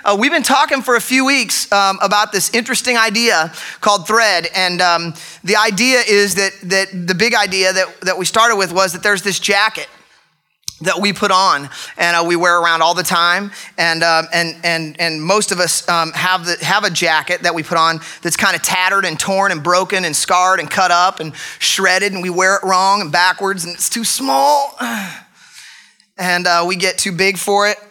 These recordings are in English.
we've been talking for a few weeks about this interesting idea called thread. And the idea is that the big idea that we started with was that there's this jacket that we put on and we wear around all the time, and most of us have a jacket that we put on that's kind of tattered and torn and broken and scarred and cut up and shredded, and we wear it wrong and backwards, and it's too small, and we get too big for it,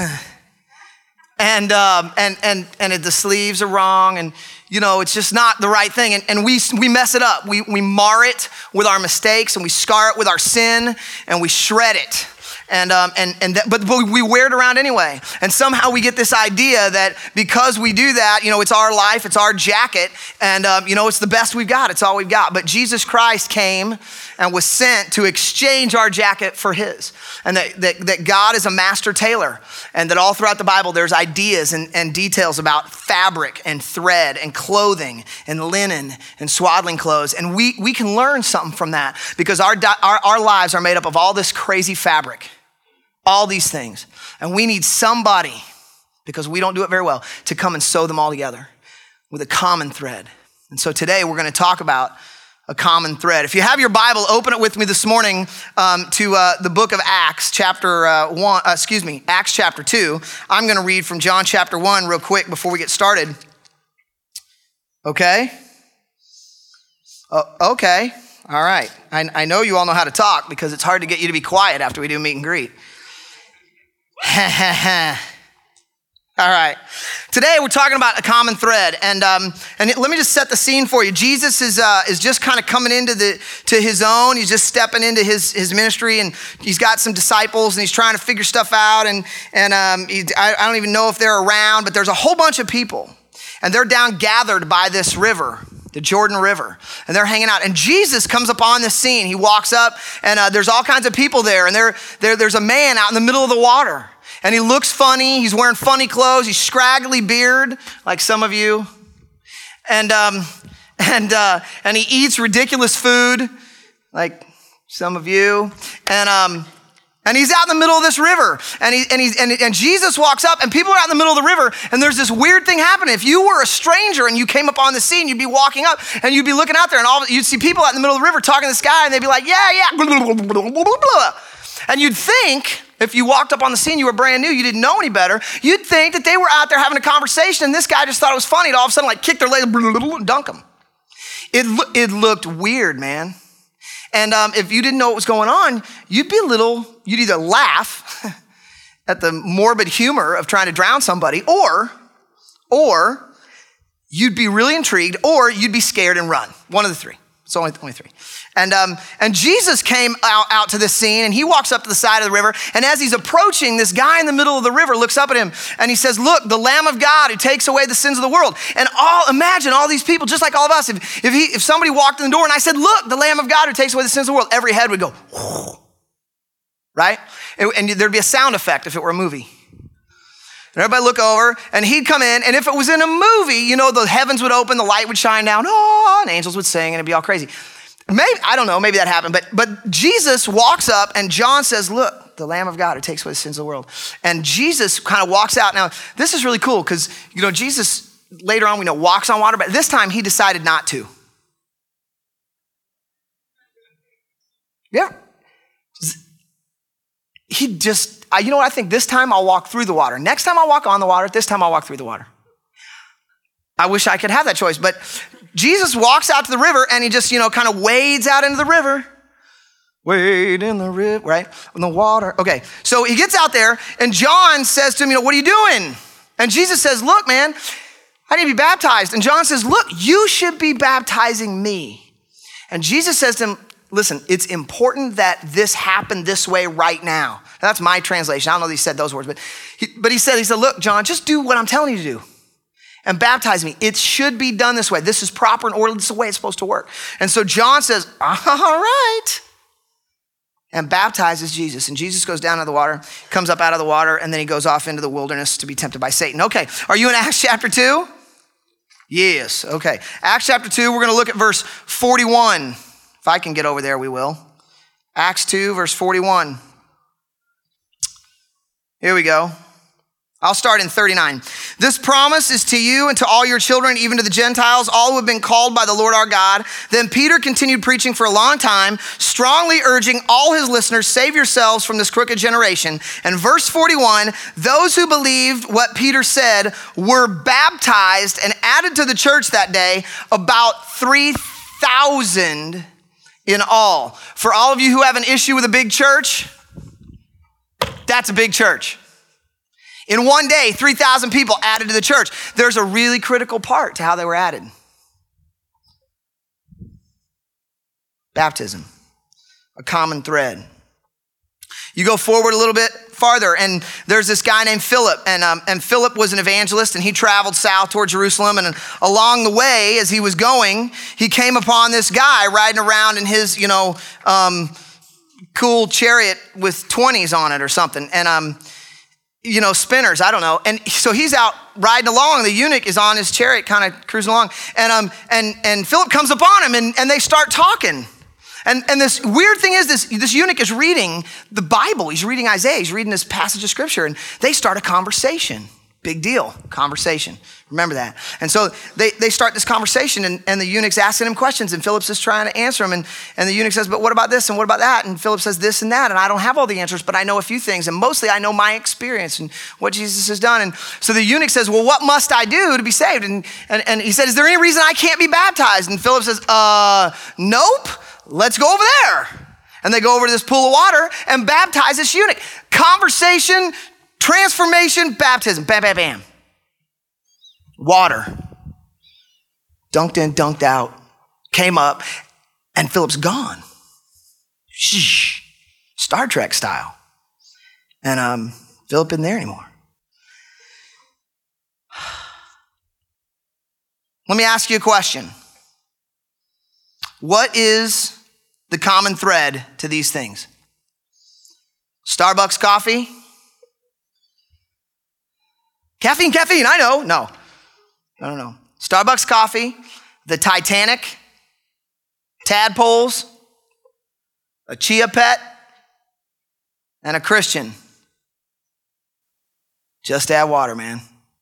and the sleeves are wrong, and it's just not the right thing, and we mess it up. We mar it with our mistakes, and we scar it with our sin, and we shred it. But we wear it around anyway. And somehow we get this idea that because we do that, it's our life, it's our jacket, and it's the best we've got, it's all we've got. But Jesus Christ came and was sent to exchange our jacket for his. And that God is a master tailor, and that all throughout the Bible there's ideas and details about fabric and thread and clothing and linen and swaddling clothes. And we can learn something from that, because our lives are made up of all this crazy fabric, all these things. And we need somebody, because we don't do it very well, to come and sew them all together with a common thread. And so today we're going to talk about a common thread. If you have your Bible, open it with me this morning to the book of Acts, Acts chapter 2. I'm going to read from John chapter 1 real quick before we get started. Okay? Okay. All right. I know you all know how to talk, because it's hard to get you to be quiet after we do meet and greet. All right. Today we're talking about a common thread, and let me just set the scene for you. Jesus is just kind of coming into his own. He's just stepping into his ministry, and he's got some disciples, and he's trying to figure stuff out. I don't even know if they're around, but there's a whole bunch of people, and they're down gathered by this river, the Jordan River, and they're hanging out. And Jesus comes upon this scene. He walks up, and there's all kinds of people there, and there's a man out in the middle of the water. And he looks funny. He's wearing funny clothes. He's scraggly beard, like some of you. And he eats ridiculous food, like some of you. And he's out in the middle of this river. And Jesus walks up, and people are out in the middle of the river, and there's this weird thing happening. If you were a stranger and you came up on the scene, you'd be walking up, and you'd be looking out there, and you'd see people out in the middle of the river talking to this guy, and they'd be like, yeah, blah, blah, blah, blah, blah, blah. And you'd think, if you walked up on the scene, you were brand new, you didn't know any better, you'd think that they were out there having a conversation, and this guy just thought it was funny to all of a sudden kick their leg and dunk them. It looked weird, man. And if you didn't know what was going on, you'd either laugh at the morbid humor of trying to drown somebody, or you'd be really intrigued, or you'd be scared and run. One of the three. It's only three. And Jesus came out to this scene, and he walks up to the side of the river, and as he's approaching, this guy in the middle of the river looks up at him, and he says, "Look, the Lamb of God who takes away the sins of the world." And imagine all these people, just like all of us, if somebody walked in the door and I said, "Look, the Lamb of God who takes away the sins of the world," every head would go, whoo, right? And there'd be a sound effect if it were a movie. And everybody look over, and he'd come in, and if it was in a movie, the heavens would open, the light would shine down, and angels would sing, and it'd be all crazy. Maybe, I don't know, maybe that happened, but Jesus walks up, and John says, "Look, the Lamb of God who takes away the sins of the world." And Jesus kind of walks out. Now, this is really cool, because, Jesus, later on, we know, walks on water, but this time he decided not to. Yeah. He just, I think this time I'll walk through the water. Next time I'll walk on the water. This time I'll walk through the water. I wish I could have that choice, but Jesus walks out to the river, and he just, kind of wades out into the river. Wade in the river, right? In the water. Okay, so he gets out there, and John says to him, "What are you doing?" And Jesus says, "Look, man, I need to be baptized." And John says, "Look, you should be baptizing me." And Jesus says to him, "Listen, it's important that this happen this way right now." That's my translation. I don't know if he said those words, but he said, "Look, John, just do what I'm telling you to do and baptize me. It should be done this way. This is proper and orderly. This is the way it's supposed to work." And so John says, "All right," and baptizes Jesus. And Jesus goes down into the water, comes up out of the water, and then he goes off into the wilderness to be tempted by Satan. Okay, are you in Acts chapter 2? Yes, okay. Acts chapter 2, we're going to look at verse 41. If I can get over there, we will. Acts 2, verse 41. Here we go. I'll start in 39. This promise is to you and to all your children, even to the Gentiles, all who have been called by the Lord our God. Then Peter continued preaching for a long time, strongly urging all his listeners, save yourselves from this crooked generation. And verse 41, those who believed what Peter said were baptized and added to the church that day, about 3,000 in all. For all of you who have an issue with a big church, that's a big church. In one day, 3,000 people added to the church. There's a really critical part to how they were added. Baptism, a common thread. You go forward a little bit farther, and there's this guy named Philip, and Philip was an evangelist, and he traveled south toward Jerusalem, and along the way, as he was going, he came upon this guy riding around in his, cool chariot with 20s on it or something, and spinners, I don't know. And so he's out riding along. The eunuch is on his chariot, kind of cruising along. And Philip comes upon him and they start talking. And this weird thing is this eunuch is reading the Bible. He's reading Isaiah. He's reading this passage of scripture. And they start a conversation. Big deal, conversation. Remember that. And so they start this conversation and the eunuch's asking him questions and Philip's just trying to answer him. And the eunuch says, but what about this and what about that? And Philip says this and that. And I don't have all the answers, but I know a few things. And mostly I know my experience and what Jesus has done. And so the eunuch says, well, what must I do to be saved? And he said, is there any reason I can't be baptized? And Philip says, nope, let's go over there. And they go over to this pool of water and baptize this eunuch. Conversation, transformation, baptism, bam, bam, bam. Water, dunked in, dunked out, came up, and Philip's gone. Shh. Star Trek style. And Philip isn't there anymore. Let me ask you a question. What is the common thread to these things? Starbucks coffee? Caffeine, I know. No. Starbucks coffee, the Titanic, tadpoles, a chia pet, and a Christian. Just add water, man.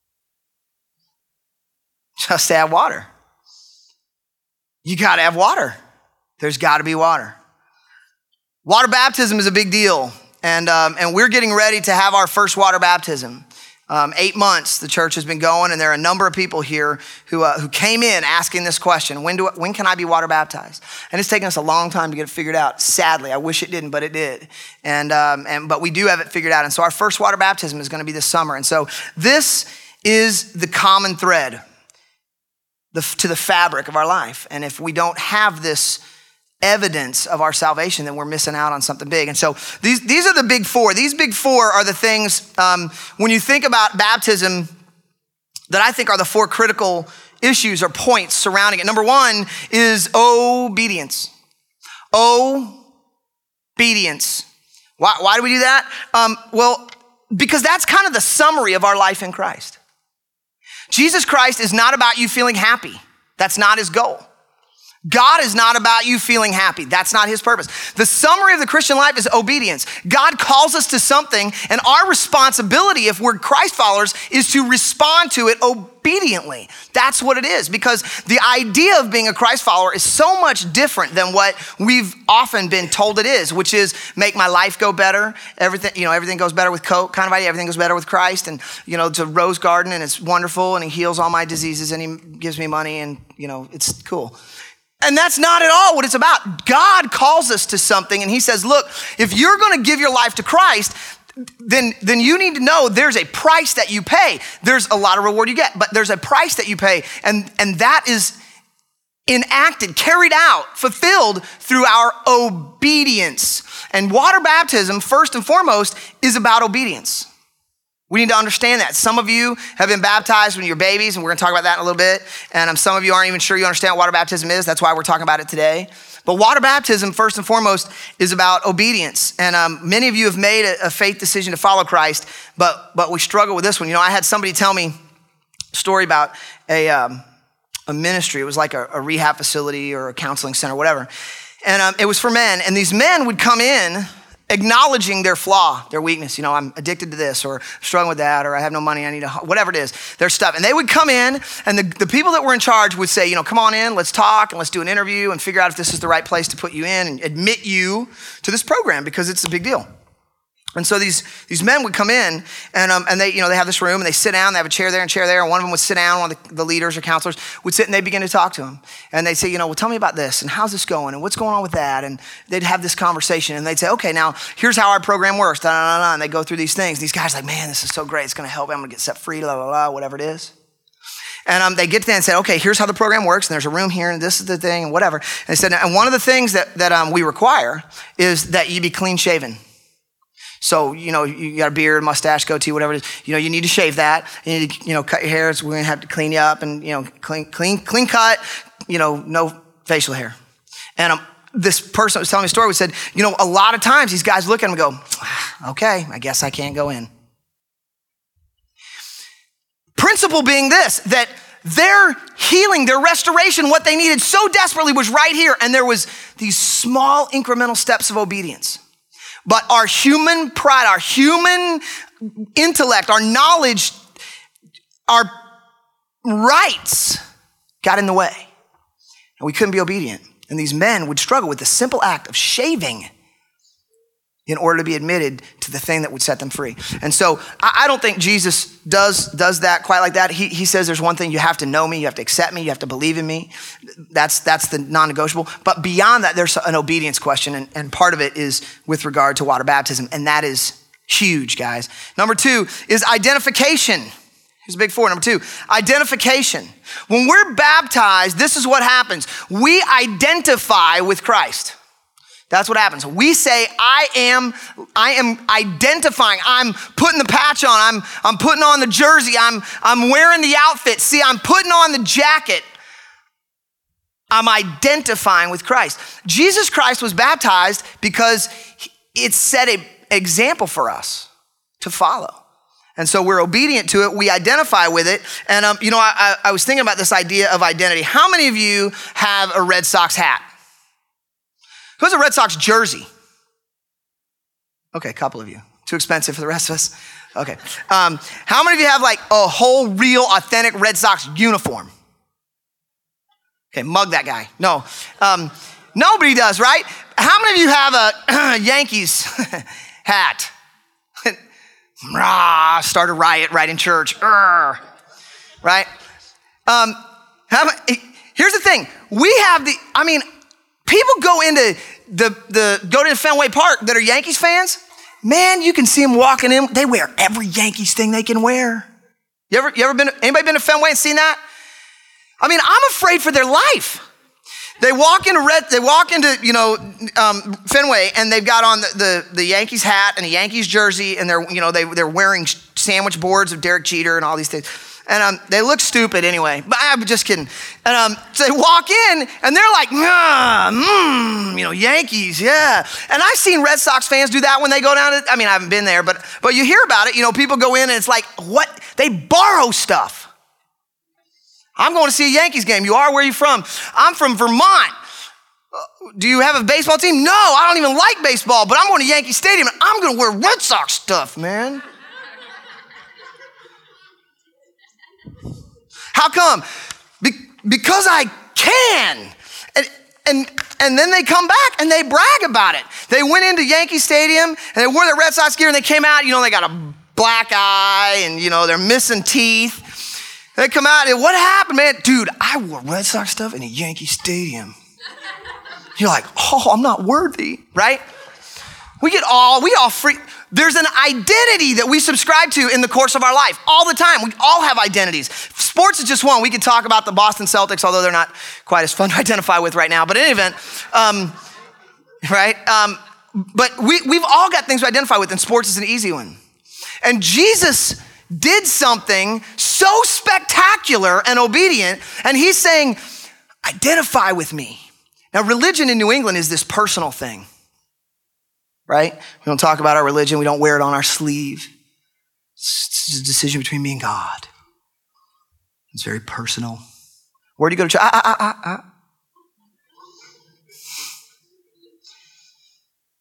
Just add water. You got to have water. There's got to be water. Water baptism is a big deal. And we're getting ready to have our first water baptism. 8 months the church has been going, and there are a number of people here who came in asking this question: when can I be water baptized? And it's taken us a long time to get it figured out. Sadly, I wish it didn't, but it did. But we do have it figured out. And so our first water baptism is going to be this summer. And so this is the common thread to the fabric of our life. And if we don't have this evidence of our salvation, then we're missing out on something big. And so these are the big four. These big four are the things, when you think about baptism, that I think are the four critical issues or points surrounding it. Number one is obedience. Obedience. Why do we do that? Well, because that's kind of the summary of our life in Christ. Jesus Christ is not about you feeling happy. That's not his goal. God is not about you feeling happy. That's not his purpose. The summary of the Christian life is obedience. God calls us to something, and our responsibility, if we're Christ followers, is to respond to it obediently. That's what it is, because the idea of being a Christ follower is so much different than what we've often been told it is, which is make my life go better. Everything goes better with Coke kind of idea. Everything goes better with Christ, and it's a rose garden, and it's wonderful, and he heals all my diseases, and he gives me money, and it's cool. And that's not at all what it's about. God calls us to something, and he says, look, if you're going to give your life to Christ, then you need to know there's a price that you pay. There's a lot of reward you get, but there's a price that you pay, and that is enacted, carried out, fulfilled through our obedience. And water baptism, first and foremost, is about obedience. We need to understand that. Some of you have been baptized when you're babies, and we're going to talk about that in a little bit. And some of you aren't even sure you understand what water baptism is. That's why we're talking about it today. But water baptism, first and foremost, is about obedience. And many of you have made a faith decision to follow Christ, but we struggle with this one. I had somebody tell me a story about a ministry. It was like a rehab facility or a counseling center, whatever. And it was for men. And these men would come in acknowledging their flaw, their weakness. You know, I'm addicted to this, or struggling with that, or I have no money, I need whatever it is, their stuff. And they would come in, and the people that were in charge would say, you know, come on in, let's talk, and let's do an interview and figure out if this is the right place to put you in and admit you to this program, because it's a big deal. And so these men would come in, and they, you know, they have this room, and they sit down, they have a chair there and chair there, and one of them would sit down, one of the leaders or counselors would sit, and they begin to talk to him. And they'd say, you know, well, tell me about this, and how's this going, and what's going on with that? And they'd have this conversation, and they'd say, okay, now, here's how our program works, da, da, da, da. And they go through these things. These guys are like, man, this is so great, it's gonna help me, I'm gonna get set free, blah, blah, blah, whatever it is. And they get to that and say, okay, here's how the program works, and there's a room here, and this is the thing, and whatever. And they said, and one of the things that we require is that you be clean shaven. So, you know, you got a beard, mustache, goatee, whatever it is. You know, you need to shave that. You need to, you know, cut your hair. So we're going to have to clean you up and, you know, clean cut, you know, no facial hair. And this person that was telling me a story said, you know, a lot of times these guys look at him and go, okay, I guess I can't go in. Principle being this, that their healing, their restoration, what they needed so desperately was right here. And there was these small incremental steps of obedience. But our human pride, our human intellect, our knowledge, our rights got in the way. And we couldn't be obedient. And these men would struggle with the simple act of shaving in order to be admitted to the thing that would set them free. And so I don't think Jesus does that quite like that. He says there's one thing: you have to know me, you have to accept me, you have to believe in me. That's the non-negotiable. But beyond that, there's an obedience question, and part of it is with regard to water baptism, and that is huge, guys. Number 2 is identification. Here's a big 4. Number 2, identification. When we're baptized, this is what happens. We identify with Christ. That's what happens. We say, I am identifying. I'm putting the patch on. I'm putting on the jersey. I'm wearing the outfit. See, I'm putting on the jacket. I'm identifying with Christ. Jesus Christ was baptized because it set an example for us to follow. And so we're obedient to it. We identify with it. And, you know, I was thinking about this idea of identity. How many of you have a Red Sox hat? Who has a Red Sox jersey? Okay, a couple of you. Too expensive for the rest of us? Okay. How many of you have like a whole real authentic Red Sox uniform? Okay, mug that guy. No. Nobody does, right? How many of you have a Yankees hat? Start a riot right in church. Right? Here's the thing. We have people go into go to Fenway Park that are Yankees fans. Man, you can see them walking in. They wear every Yankees thing they can wear. Anybody been to Fenway and seen that? I mean, I'm afraid for their life. They walk into Fenway, and they've got on the Yankees hat and a Yankees jersey, and they're wearing sandwich boards of Derek Jeter and all these things. And they look stupid anyway, but I'm just kidding. And so they walk in, and they're like, Yankees, yeah. And I've seen Red Sox fans do that when they go down to, I haven't been there, but you hear about it. People go in, and it's like, what? They borrow stuff. I'm going to see a Yankees game. You are? Where are you from? I'm from Vermont. Do you have a baseball team? No, I don't even like baseball, but I'm going to Yankee Stadium, and I'm going to wear Red Sox stuff, man. How come? Because I can. And then they come back and they brag about it. They went into Yankee Stadium and they wore their Red Sox gear, and they came out, they got a black eye and, they're missing teeth. They come out and, what happened, man? Dude, I wore Red Sox stuff in a Yankee Stadium. You're like, oh, I'm not worthy, right? We all free. There's an identity that we subscribe to in the course of our life all the time. We all have identities. Sports is just one. We could talk about the Boston Celtics, although they're not quite as fun to identify with right now. But in any event, right? But we've all got things to identify with, and sports is an easy one. And Jesus did something so spectacular and obedient, and he's saying, identify with me. Now, religion in New England is this personal thing. Right? We don't talk about our religion. We don't wear it on our sleeve. It's a decision between me and God. It's very personal. Where do you go to church?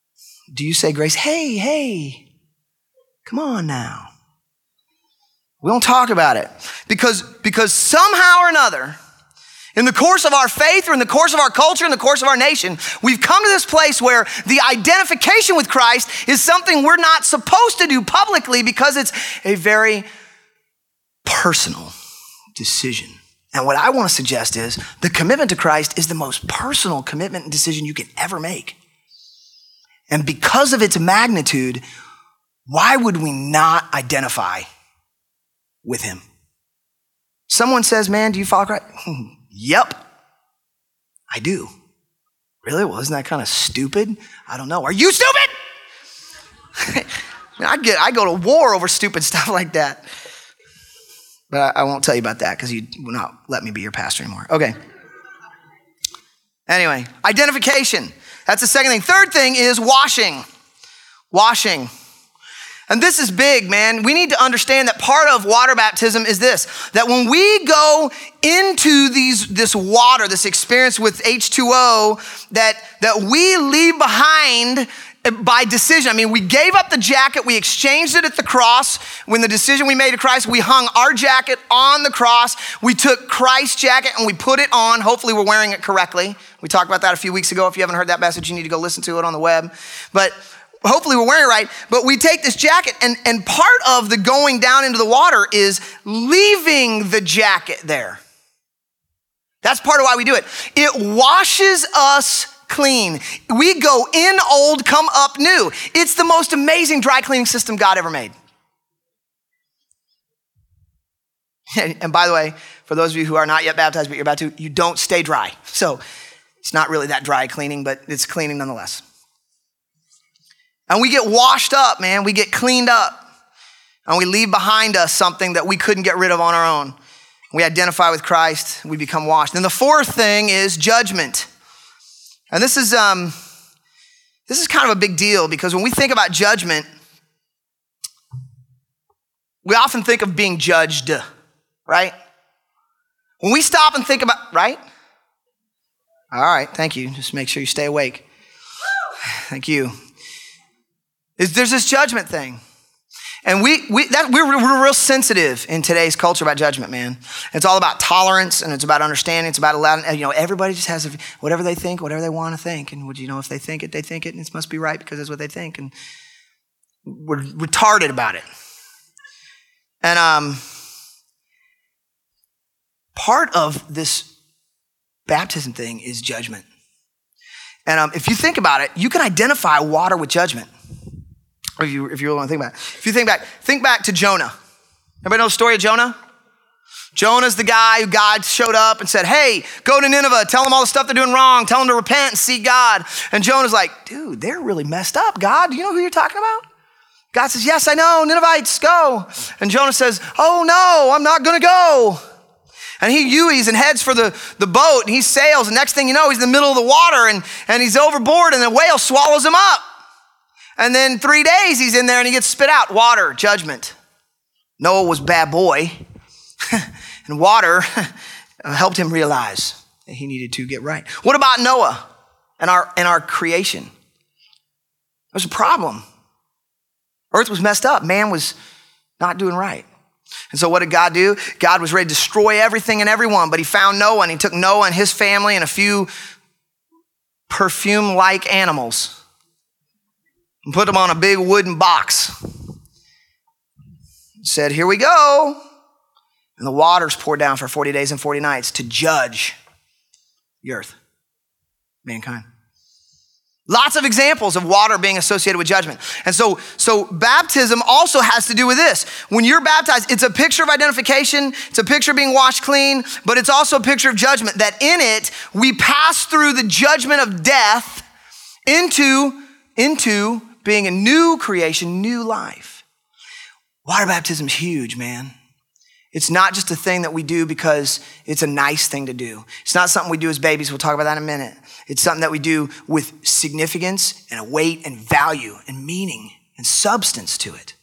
Do you say grace? Hey, come on now. We don't talk about it because somehow or another, in the course of our faith or in the course of our culture, in the course of our nation, we've come to this place where the identification with Christ is something we're not supposed to do publicly because it's a very personal decision. And what I want to suggest is the commitment to Christ is the most personal commitment and decision you can ever make. And because of its magnitude, why would we not identify with him? Someone says, man, do you follow Christ? Yep, I do. Really? Well, isn't that kind of stupid? I don't know. Are you stupid? I go to war over stupid stuff like that. But I won't tell you about that because you will not let me be your pastor anymore. Okay. Anyway, identification. That's the second thing. Third thing is washing. Washing. And this is big, man. We need to understand that part of water baptism is this, that when we go into this water, this experience with H2O, that we leave behind by decision. I mean, we gave up the jacket, we exchanged it at the cross. When the decision we made to Christ, we hung our jacket on the cross. We took Christ's jacket and we put it on. Hopefully we're wearing it correctly. We talked about that a few weeks ago. If you haven't heard that message, you need to go listen to it on the web. But hopefully we're wearing it right. But we take this jacket and part of the going down into the water is leaving the jacket there. That's part of why we do it. It washes us clean. We go in old, come up new. It's the most amazing dry cleaning system God ever made. And by the way, for those of you who are not yet baptized, but you're about to, you don't stay dry. So it's not really that dry cleaning, but it's cleaning nonetheless. And we get washed up, man. We get cleaned up. And we leave behind us something that we couldn't get rid of on our own. We identify with Christ. We become washed. And the fourth thing is judgment. And this is kind of a big deal because when we think about judgment, we often think of being judged, right? When we stop and think about, right? All right, thank you. Just make sure you stay awake. Thank you. There's this judgment thing. And we're real sensitive in today's culture about judgment, man. It's all about tolerance and it's about understanding. It's about allowing, everybody just has whatever they think, whatever they want to think. And if they think it, and it must be right because that's what they think. And we're retarded about it. And part of this baptism thing is judgment. And if you think about it, you can identify water with judgment. If you really want to think about it. If you think back to Jonah. Everybody know the story of Jonah? Jonah's the guy who God showed up and said, hey, go to Nineveh, tell them all the stuff they're doing wrong, tell them to repent and seek God. And Jonah's like, dude, they're really messed up, God. Do you know who you're talking about? God says, yes, I know, Ninevites, go. And Jonah says, oh no, I'm not gonna go. And he Uis and heads for the boat and he sails. And next thing you know, he's in the middle of the water and he's overboard and the whale swallows him up. And then 3 days he's in there and he gets spit out. Water, judgment. Noah was a bad boy. And water helped him realize that he needed to get right. What about Noah and our creation? There's a problem. Earth was messed up. Man was not doing right. And so what did God do? God was ready to destroy everything and everyone, but he found Noah and he took Noah and his family and a few perfume-like animals and put them on a big wooden box. Said, here we go. And the waters poured down for 40 days and 40 nights to judge the earth, mankind. Lots of examples of water being associated with judgment. And so baptism also has to do with this. When you're baptized, it's a picture of identification, it's a picture of being washed clean, but it's also a picture of judgment, that in it, we pass through the judgment of death into being a new creation, new life. Water baptism is huge, man. It's not just a thing that we do because it's a nice thing to do. It's not something we do as babies. We'll talk about that in a minute. It's something that we do with significance and a weight and value and meaning and substance to it.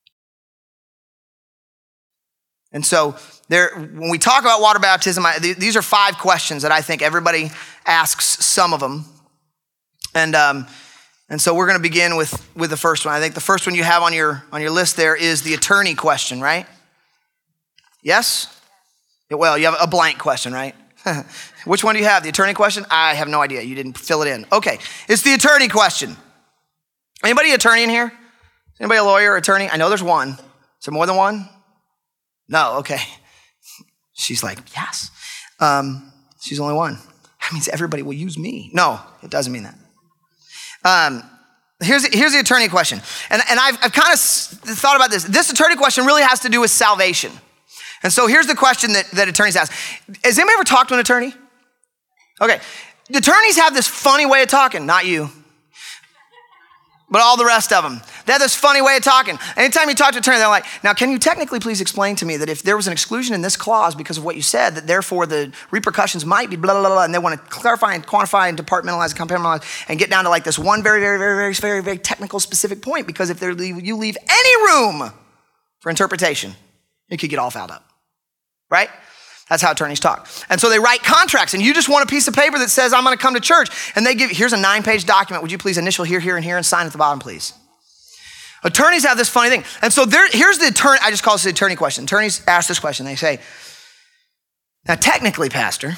And so when we talk about water baptism, these are 5 questions that I think everybody asks, some of them. And And so we're going to begin with the first one. I think the first one you have on your list there is the attorney question, right? Yes? Well, you have a blank question, right? Which one do you have? The attorney question? I have no idea. You didn't fill it in. Okay, it's the attorney question. Anybody attorney in here? Anybody a lawyer or attorney? I know there's one. Is there more than one? No, okay. She's like, yes. She's only one. That means everybody will use me. No, it doesn't mean that. Here's the attorney question. And I've kind of thought about this. This attorney question really has to do with salvation. And so here's the question that attorneys ask. Has anybody ever talked to an attorney? Okay. The attorneys have this funny way of talking. Not you, but all the rest of them. They have this funny way of talking. Anytime you talk to an attorney, they're like, now, can you technically please explain to me that if there was an exclusion in this clause because of what you said, that therefore the repercussions might be blah, blah, blah, and they want to clarify and quantify and departmentalize and compartmentalize and get down to like this one very, very, very, very, very, very technical specific point, because if you leave any room for interpretation, it could get all fouled up, right? That's how attorneys talk. And so they write contracts, and you just want a piece of paper that says, I'm going to come to church. And they give, here's a 9-page document. Would you please initial here, here, and here, and sign at the bottom, please? Attorneys have this funny thing. And so here's the attorney, I just call this the attorney question. Attorneys ask this question. They say, now technically, Pastor,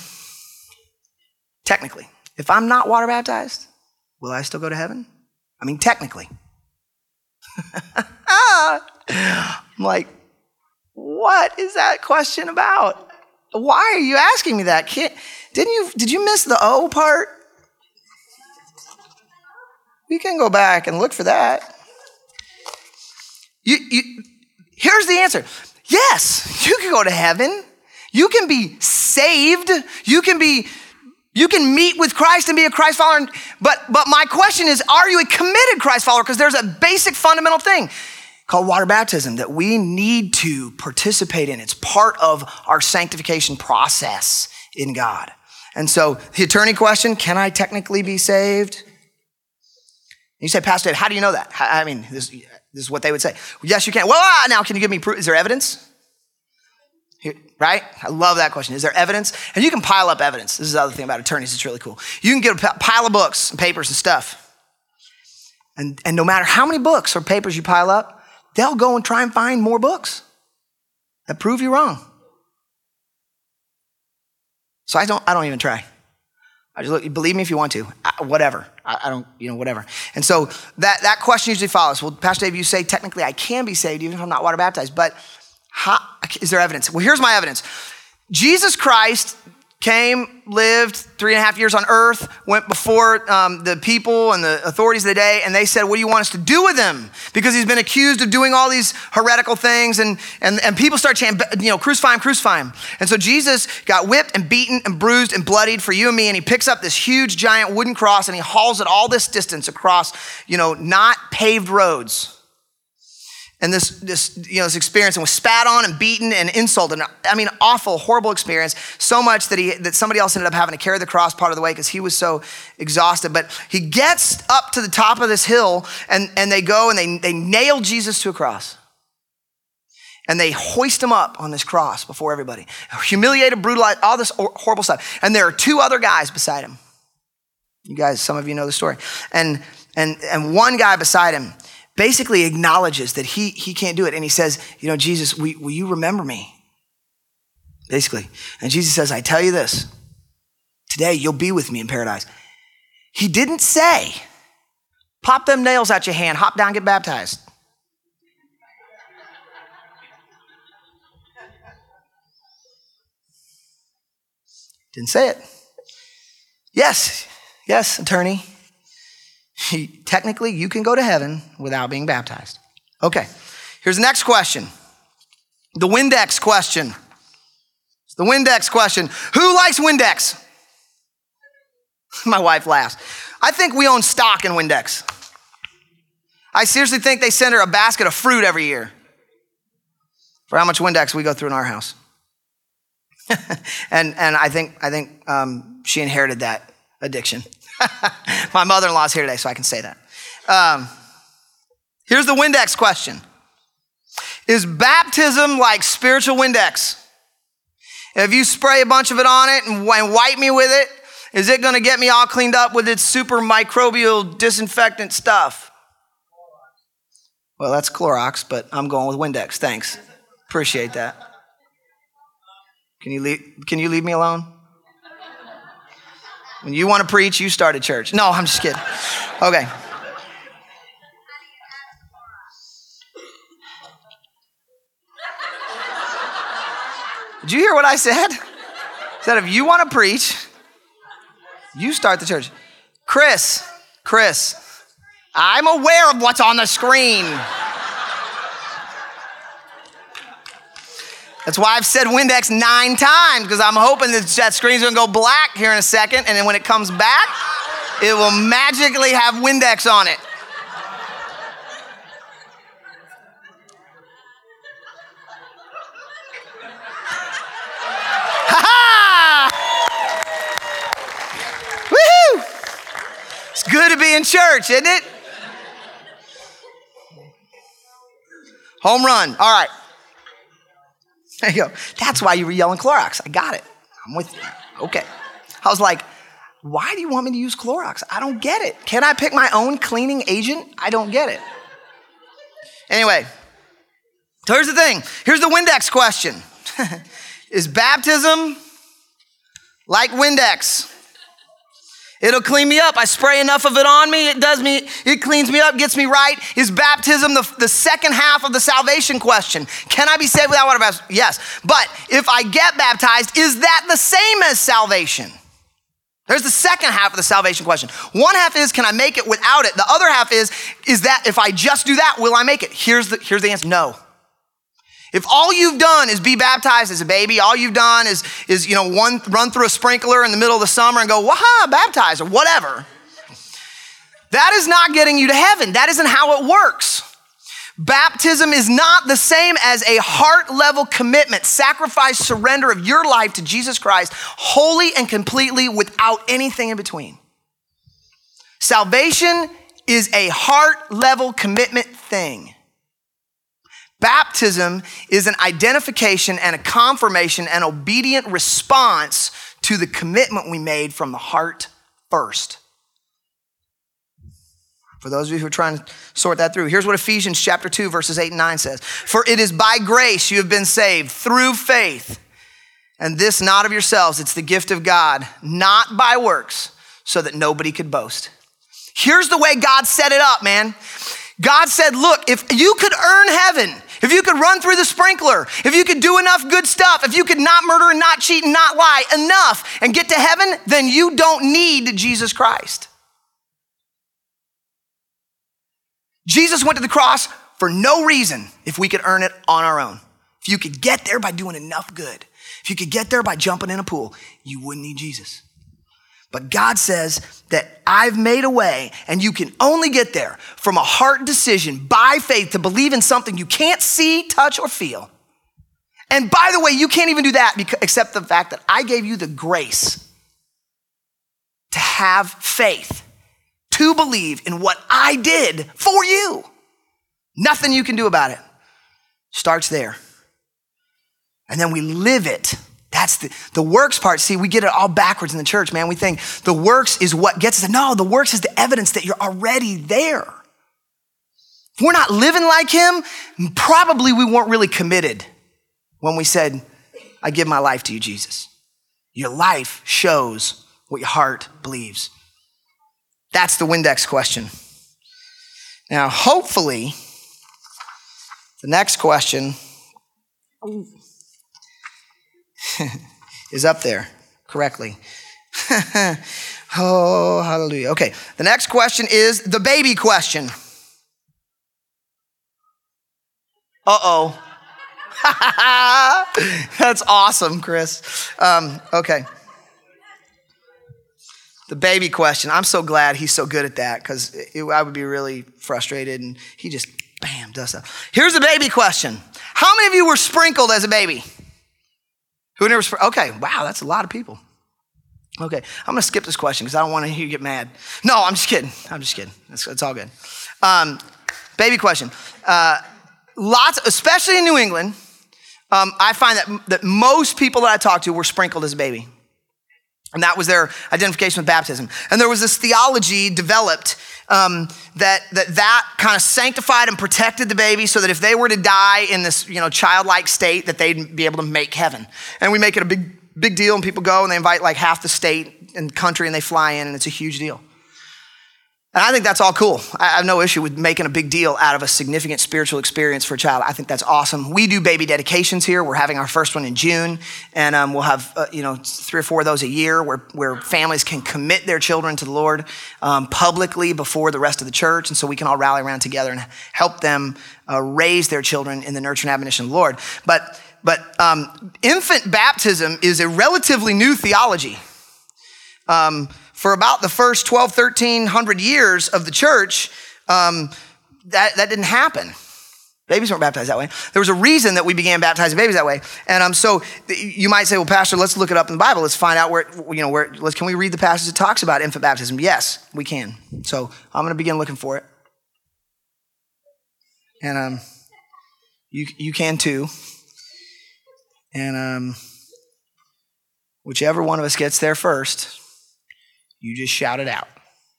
if I'm not water baptized, will I still go to heaven? I mean, technically. I'm like, what is that question about? Why are you asking me that? Did you miss the O part? We can go back and look for that. Here's the answer. Yes, you can go to heaven. You can be saved. You can meet with Christ and be a Christ follower. But my question is, are you a committed Christ follower? Because there's a basic fundamental thing called water baptism that we need to participate in. It's part of our sanctification process in God. And so the attorney question, can I technically be saved? You say, Pastor Dave, how do you know that? I mean, this is what they would say. Well, yes, you can. Well, now can you give me proof? Is there evidence? Right? I love that question. Is there evidence? And you can pile up evidence. This is the other thing about attorneys. It's really cool. You can get a pile of books and papers and stuff. And no matter how many books or papers you pile up, they'll go and try and find more books that prove you wrong. So I don't even try. I just look, believe me if you want to, whatever. I don't, whatever. And so that question usually follows. Well, Pastor Dave, you say technically I can be saved even if I'm not water baptized, but is there evidence? Well, here's my evidence. Jesus Christ came, lived 3.5 years on earth, went before the people and the authorities of the day, and they said, what do you want us to do with him? Because he's been accused of doing all these heretical things, and people start chanting, crucify him, crucify him. And so Jesus got whipped and beaten and bruised and bloodied for you and me, and he picks up this huge giant wooden cross and he hauls it all this distance across, not paved roads. And this experience, and was spat on and beaten and insulted. Awful, horrible experience. So much that somebody else ended up having to carry the cross part of the way because he was so exhausted. But he gets up to the top of this hill, and they go and they nail Jesus to a cross. And they hoist him up on this cross before everybody. Humiliated, brutalized, all this horrible stuff. And there are 2 other guys beside him. You guys, some of you know the story. And one guy beside him basically acknowledges that he can't do it. And he says, Jesus, will you remember me? Basically. And Jesus says, I tell you this, today you'll be with me in paradise. He didn't say, pop them nails out your hand, hop down, get baptized. Didn't say it. Yes, attorney. Technically, you can go to heaven without being baptized. Okay, here's the next question. The Windex question. It's the Windex question. Who likes Windex? My wife laughs. I think we own stock in Windex. I seriously think they send her a basket of fruit every year for how much Windex we go through in our house. and I think she inherited that addiction. My mother-in-law's here today, so I can say that. Here's the Windex question. Is baptism like spiritual Windex? If you spray a bunch of it on it and wipe me with it, Is it going to get me all cleaned up with its super microbial disinfectant stuff? Well, that's Clorox, but I'm going with Windex. Thanks. Appreciate that. Can you leave me alone? When you want to preach, you start a church. No, I'm just kidding. Okay. Did you hear what I said? I said if you want to preach, you start the church. Chris, I'm aware of what's on the screen. That's why I've said Windex 9 times, because I'm hoping that screen's gonna go black here in a second, and then when it comes back, it will magically have Windex on it. Woohoo! It's good to be in church, isn't it? Home run. All right. There you go. That's why you were yelling Clorox. I got it. I'm with you. Okay. I was like, why do you want me to use Clorox? I don't get it. Can I pick my own cleaning agent? I don't get it. Anyway, so here's the thing. Here's the Windex question. Is baptism like Windex? It'll clean me up. I spray enough of it on me. It cleans me up, gets me right. Is baptism the second half of the salvation question? Can I be saved without water baptism? Yes. But if I get baptized, is that the same as salvation? There's the second half of the salvation question. One half is, can I make it without it? The other half is that if I just do that, will I make it? Here's the answer, no. If all you've done is be baptized as a baby, all you've done is run through a sprinkler in the middle of the summer and go, waha, baptized, or whatever, that is not getting you to heaven. That isn't how it works. Baptism is not the same as a heart-level commitment, sacrifice, surrender of your life to Jesus Christ, wholly and completely without anything in between. Salvation is a heart-level commitment thing. Baptism is an identification and a confirmation and obedient response to the commitment we made from the heart first. For those of you who are trying to sort that through, here's what Ephesians chapter 2, verses 8 and 9 says. For it is by grace you have been saved through faith, and this not of yourselves, it's the gift of God, not by works, so that nobody could boast. Here's the way God set it up, man. God said, look, if you could earn heaven, if you could run through the sprinkler, if you could do enough good stuff, if you could not murder and not cheat and not lie enough and get to heaven, then you don't need Jesus Christ. Jesus went to the cross for no reason if we could earn it on our own. If you could get there by doing enough good, if you could get there by jumping in a pool, you wouldn't need Jesus. But God says that I've made a way, and you can only get there from a heart decision by faith to believe in something you can't see, touch, or feel. And by the way, you can't even do that except the fact that I gave you the grace to have faith, to believe in what I did for you. Nothing you can do about it. Starts there. And then we live it. That's the works part. See, we get it all backwards in the church, man. We think the works is what gets us. No, the works is the evidence that you're already there. If we're not living like him, probably we weren't really committed when we said, I give my life to you, Jesus. Your life shows what your heart believes. That's the Windex question. Now, hopefully, the next question is up there correctly. Oh, hallelujah. Okay, the next question is the baby question. Uh-oh. That's awesome, Chris. Okay. The baby question. I'm so glad he's so good at that, because I would be really frustrated, and he just, bam, does that. Here's the baby question. How many of you were sprinkled as a baby? Who never okay, wow, that's a lot of people. Okay, I'm gonna skip this question because I don't want to hear you get mad. No, I'm just kidding. It's all good. Baby question. Lots, especially in New England, I find that most people that I talk to were sprinkled as a baby. And that was their identification with baptism. And there was this theology developed that kind of sanctified and protected the baby so that if they were to die in this, childlike state, that they'd be able to make heaven. And we make it a big deal, and people go and they invite like half the state and country and they fly in, and it's a huge deal. And I think that's all cool. I have no issue with making a big deal out of a significant spiritual experience for a child. I think that's awesome. We do baby dedications here. We're having our first one in June, and we'll have 3 or 4 of those a year where families can commit their children to the Lord publicly before the rest of the church, and so we can all rally around together and help them raise their children in the nurture and admonition of the Lord. But infant baptism is a relatively new theology. For about the first 1,300 years of the church, that didn't happen. Babies weren't baptized that way. There was a reason that we began baptizing babies that way. And so you might say, well, Pastor, let's look it up in the Bible. Let's find out can we read the passage that talks about infant baptism? Yes, we can. So I'm going to begin looking for it. And you can too. And whichever one of us gets there first, you just shout it out.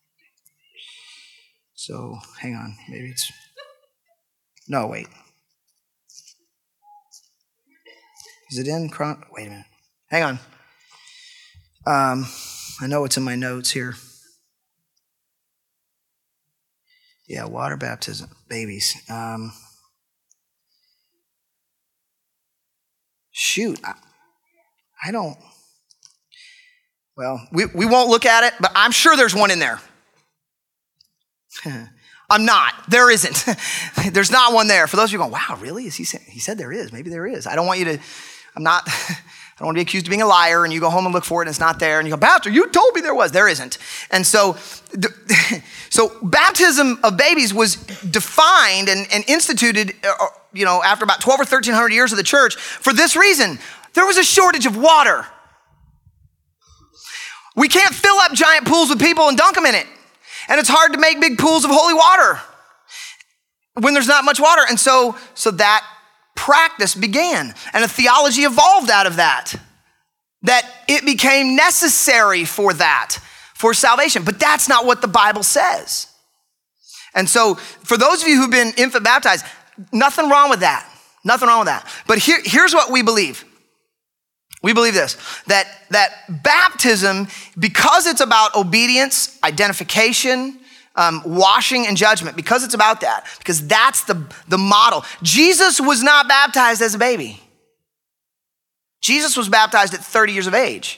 So, hang on. Maybe no, wait. Is it in wait a minute. Hang on. I know it's in my notes here. Yeah, water baptism, babies. Shoot. I don't... Well, we won't look at it, but I'm sure there's one in there. I'm not. There isn't. There's not one there. For those of you going, wow, really? Is he said there is. Maybe there is. I don't want to be accused of being a liar and you go home and look for it and it's not there and you go, Pastor, you told me there was. There isn't. And so baptism of babies was defined and instituted, after about 12 or 1,300 years of the church for this reason. There was a shortage of water. We can't fill up giant pools with people and dunk them in it. And it's hard to make big pools of holy water when there's not much water. And so that practice began, and a theology evolved out of that it became necessary for salvation. But that's not what the Bible says. And so for those of you who've been infant baptized, nothing wrong with that. Nothing wrong with that. But here's what we believe. We believe this, that baptism, because it's about obedience, identification, washing, and judgment, because it's about that, because that's the model. Jesus was not baptized as a baby. Jesus was baptized at 30 years of age.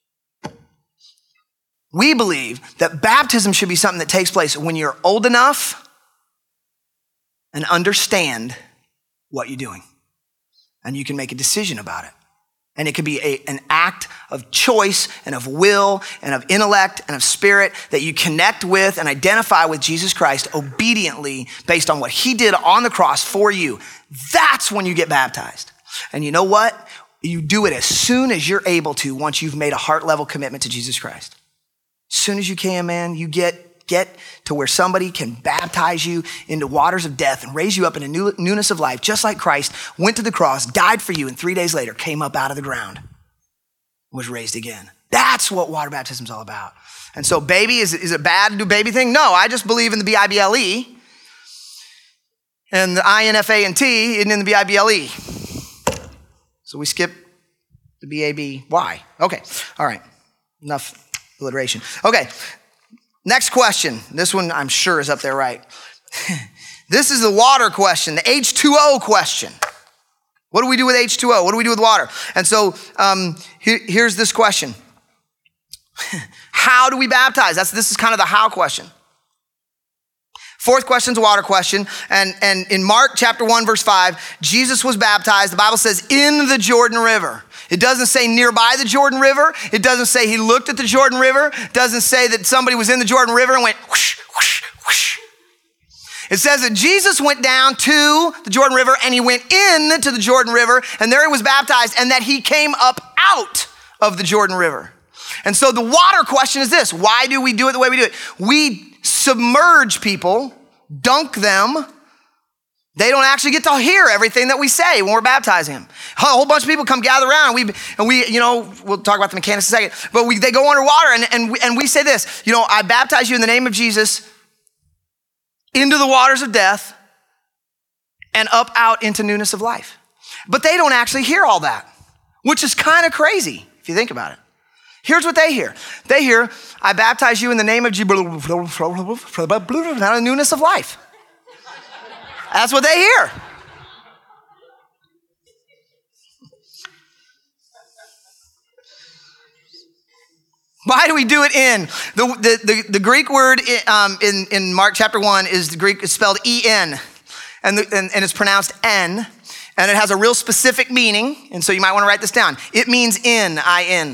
We believe that baptism should be something that takes place when you're old enough and understand what you're doing. And you can make a decision about it. And it could be an act of choice and of will and of intellect and of spirit that you connect with and identify with Jesus Christ obediently based on what he did on the cross for you. That's when you get baptized. And you know what? You do it as soon as you're able to once you've made a heart level commitment to Jesus Christ. As soon as you can, man, you get to where somebody can baptize you into waters of death and raise you up in a newness of life, just like Christ went to the cross, died for you, and 3 days later came up out of the ground, was raised again. That's what water baptism is all about. And so baby, is it bad to do baby thing? No, I just believe in the BIBLE. And the INFANT isn't in the BIBLE. So we skip the BABY. Okay, all right, enough alliteration. Okay. Next question. This one I'm sure is up there right. This is the water question, the H2O question. What do we do with H2O? What do we do with water? And so here's this question. How do we baptize? This is kind of the how question. Fourth question is a water question. And in Mark chapter 1, verse 5, Jesus was baptized, the Bible says, in the Jordan River. It doesn't say nearby the Jordan River. It doesn't say he looked at the Jordan River. It doesn't say that somebody was in the Jordan River and went whoosh, whoosh, whoosh. It says that Jesus went down to the Jordan River and he went into the Jordan River and there he was baptized and that he came up out of the Jordan River. And so the water question is this. Why do we do it the way we do it? We submerge people, dunk them, They don't actually get to hear everything that we say when we're baptizing them. A whole bunch of people come gather around, and we we'll talk about the mechanics in a second, but they go underwater, and we say this, I baptize you in the name of Jesus into the waters of death and up out into newness of life. But they don't actually hear all that, which is kind of crazy if you think about it. Here's what they hear. They hear, I baptize you in the name of Jesus, not a newness of life. That's what they hear. Why do we do it in? The Greek word in Mark chapter 1 is it's spelled E-N, and it's pronounced N, and it has a real specific meaning, and so you might want to write this down. It means in, I-N.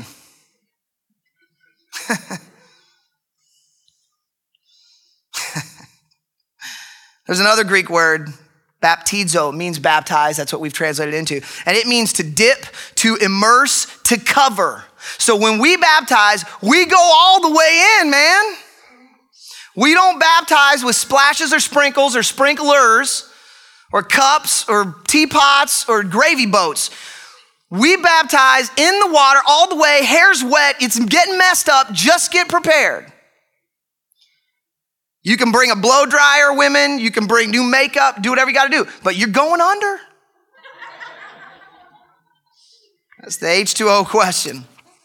There's another Greek word, baptizo, means baptize. That's what we've translated into. And it means to dip, to immerse, to cover. So when we baptize, we go all the way in, man. We don't baptize with splashes or sprinkles or sprinklers or cups or teapots or gravy boats. We baptize in the water all the way, hair's wet, it's getting messed up, just get prepared. You can bring a blow dryer, women. You can bring new makeup, do whatever you got to do. But you're going under. That's the H2O question.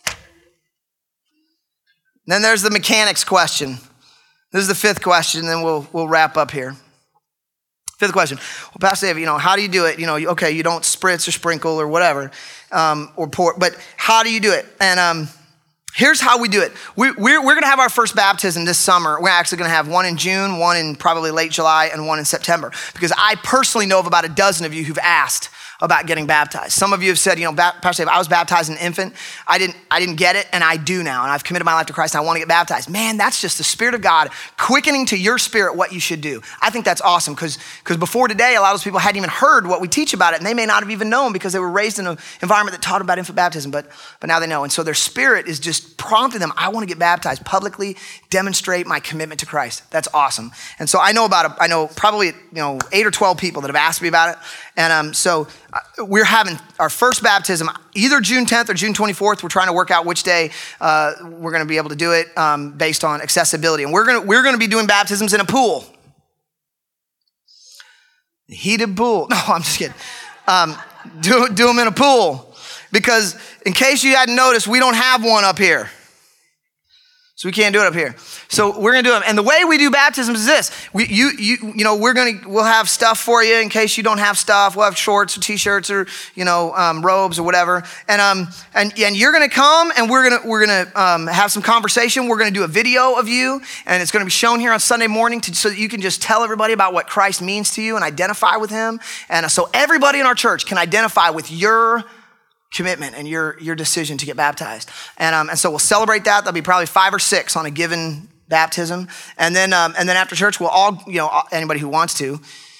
Then there's the mechanics question. This is the fifth question, then we'll wrap up here. Fifth question. Well, Pastor Dave, how do you do it? Okay, you don't spritz or sprinkle or whatever, or pour, but how do you do it? And here's how we do it. We're going to have our first baptism this summer. We're actually going to have one in June, one in probably late July, and one in September. Because I personally know of about a dozen of you who've asked about getting baptized. Some of you have said, Pastor Dave, I was baptized as an infant. I didn't get it, and I do now. And I've committed my life to Christ, and I want to get baptized. Man, that's just the Spirit of God quickening to your spirit what you should do. I think that's awesome, because before today, a lot of those people hadn't even heard what we teach about it, and they may not have even known because they were raised in an environment that taught about infant baptism, but now they know. And so their spirit is just prompting them, I want to get baptized, publicly demonstrate my commitment to Christ. That's awesome. And so I know probably 8 or 12 people that have asked me about it. And so we're having our first baptism either June 10th or June 24th. We're trying to work out which day we're going to be able to do it based on accessibility. And we're going to be doing baptisms in a pool. A heated pool. No, I'm just kidding. Do them in a pool. Because in case you hadn't noticed, we don't have one up here. So we can't do it up here. So we're gonna do them. And the way we do baptisms is this. We'll have stuff for you in case you don't have stuff. We'll have shorts or t-shirts or robes or whatever. And you're gonna come and we're gonna have some conversation. We're gonna do a video of you, and it's gonna be shown here on Sunday morning so that you can just tell everybody about what Christ means to you and identify with him. And so everybody in our church can identify with your commitment and your decision to get baptized. And so we'll celebrate that. There'll be probably 5 or 6 on a given baptism. And then after church, we'll all, anybody who wants to.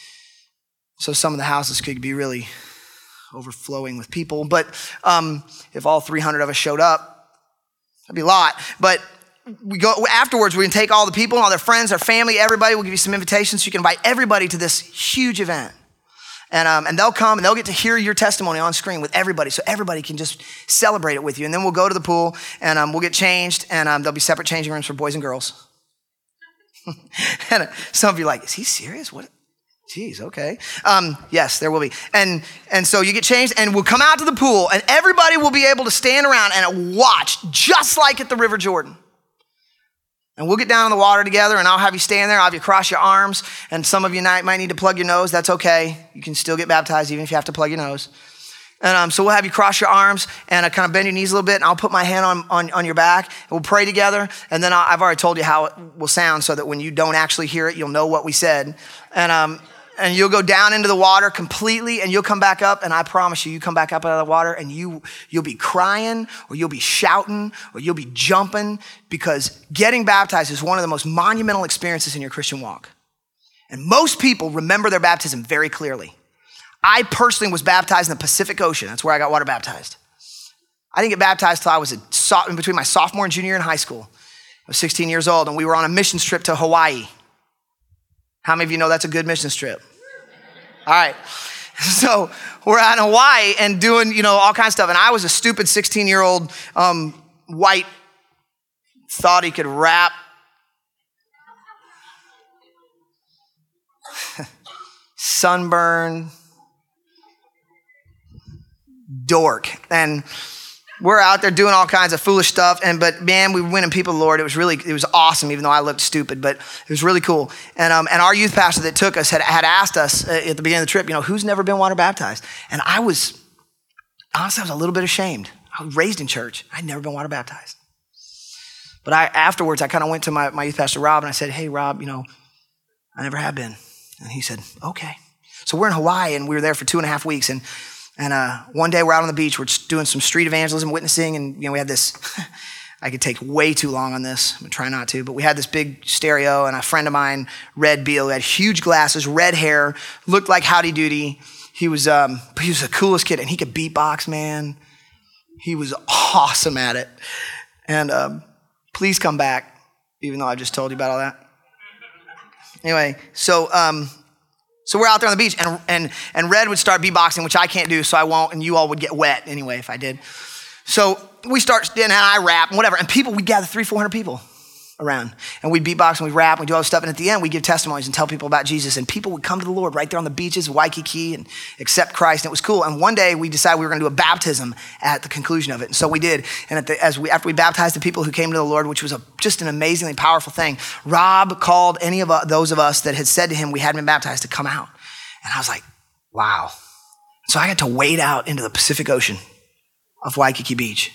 So some of the houses could be really overflowing with people. But if all 300 of us showed up, that'd be a lot. But we go afterwards, we're gonna take all the people and all their friends, their family, everybody. We'll give you some invitations so you can invite everybody to this huge event. And they'll come and they'll get to hear your testimony on screen with everybody, so everybody can just celebrate it with you. And then we'll go to the pool and we'll get changed, and there'll be separate changing rooms for boys and girls. And some of you are like, is he serious? What? Jeez, okay. Yes, there will be. And so you get changed, and we'll come out to the pool, and everybody will be able to stand around and watch, just like at the River Jordan. And we'll get down in the water together, and I'll have you stand there. I'll have you cross your arms, and some of you might need to plug your nose. That's okay. You can still get baptized even if you have to plug your nose. And so we'll have you cross your arms and kind of bend your knees a little bit, and I'll put my hand on your back, and we'll pray together. And then I've already told you how it will sound so that when you don't actually hear it, you'll know what we said. And you'll go down into the water completely, and you'll come back up, and I promise you come back up out of the water, and you'll be crying, or you'll be shouting, or you'll be jumping, because getting baptized is one of the most monumental experiences in your Christian walk. And most people remember their baptism very clearly. I personally was baptized in the Pacific Ocean. That's where I got water baptized. I didn't get baptized till I was in between my sophomore and junior year in high school. I was 16 years old, and we were on a mission trip to Hawaii. How many of you know that's a good mission trip? All right. So we're out in Hawaii and doing, all kinds of stuff. And I was a stupid 16-year-old white, thought he could rap. Sunburn. Dork. And we're out there doing all kinds of foolish stuff. But man, we were winning people to the Lord. It was awesome, even though I looked stupid, but it was really cool. And our youth pastor that took us had asked us at the beginning of the trip, who's never been water baptized? And honestly, I was a little bit ashamed. I was raised in church. I'd never been water baptized. But afterwards, I kind of went to my youth pastor, Rob, and I said, hey, Rob, I never have been. And he said, okay. So we're in Hawaii, and we were there for 2.5 weeks. And one day we're out on the beach, we're just doing some street evangelism, witnessing, and we had this, I could take way too long on this, I'm gonna try not to, but we had this big stereo, and a friend of mine, Red Beal, who had huge glasses, red hair, looked like Howdy Doody. He was the coolest kid, and he could beatbox, man. He was awesome at it. And please come back, even though I just told you about all that. Anyway, so we're out there on the beach, and Red would start beatboxing, which I can't do, so I won't, and you all would get wet anyway if I did. So we start, and I rap and whatever, and we'd gather 300-400 people around, and we'd beatbox and we'd rap and we'd do all this stuff, and at the end we'd give testimonies and tell people about Jesus, and people would come to the Lord right there on the beaches of Waikiki and accept Christ, and it was cool. And one day we decided we were gonna do a baptism at the conclusion of it, and so we did. And after we baptized the people who came to the Lord, which was just an amazingly powerful thing, Rob called any of those of us that had said to him we hadn't been baptized to come out. And I was like, wow. So I got to wade out into the Pacific Ocean of Waikiki Beach.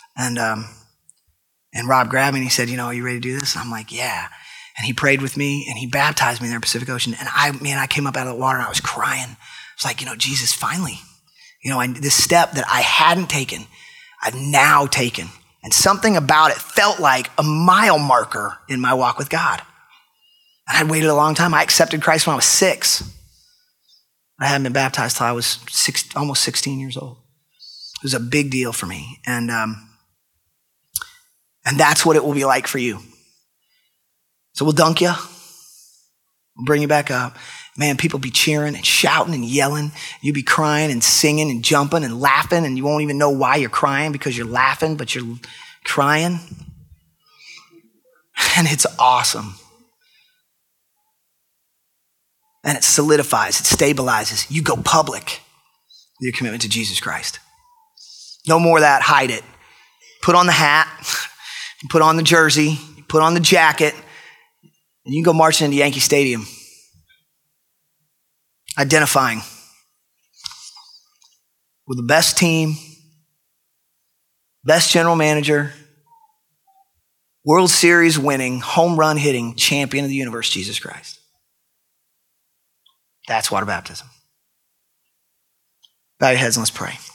And Rob grabbed me and he said, are you ready to do this? And I'm like, yeah. And he prayed with me and he baptized me in the Pacific Ocean. And I came up out of the water and I was crying. It's like, Jesus, finally, this step that I hadn't taken, I've now taken. And something about it felt like a mile marker in my walk with God. And I'd waited a long time. I accepted Christ when I was 6. I hadn't been baptized till I was almost 16 years old. It was a big deal for me. And that's what it will be like for you. So we'll dunk you. We'll bring you back up. Man, people be cheering and shouting and yelling. You'll be crying and singing and jumping and laughing, and you won't even know why you're crying because you're laughing, but you're crying. And it's awesome. And it solidifies, it stabilizes. You go public with your commitment to Jesus Christ. No more of that, hide it. Put on the hat, put on the jersey, put on the jacket, and you can go marching into Yankee Stadium. Identifying with the best team, best general manager, World Series winning, home run hitting champion of the universe, Jesus Christ. That's water baptism. Bow your heads and let's pray.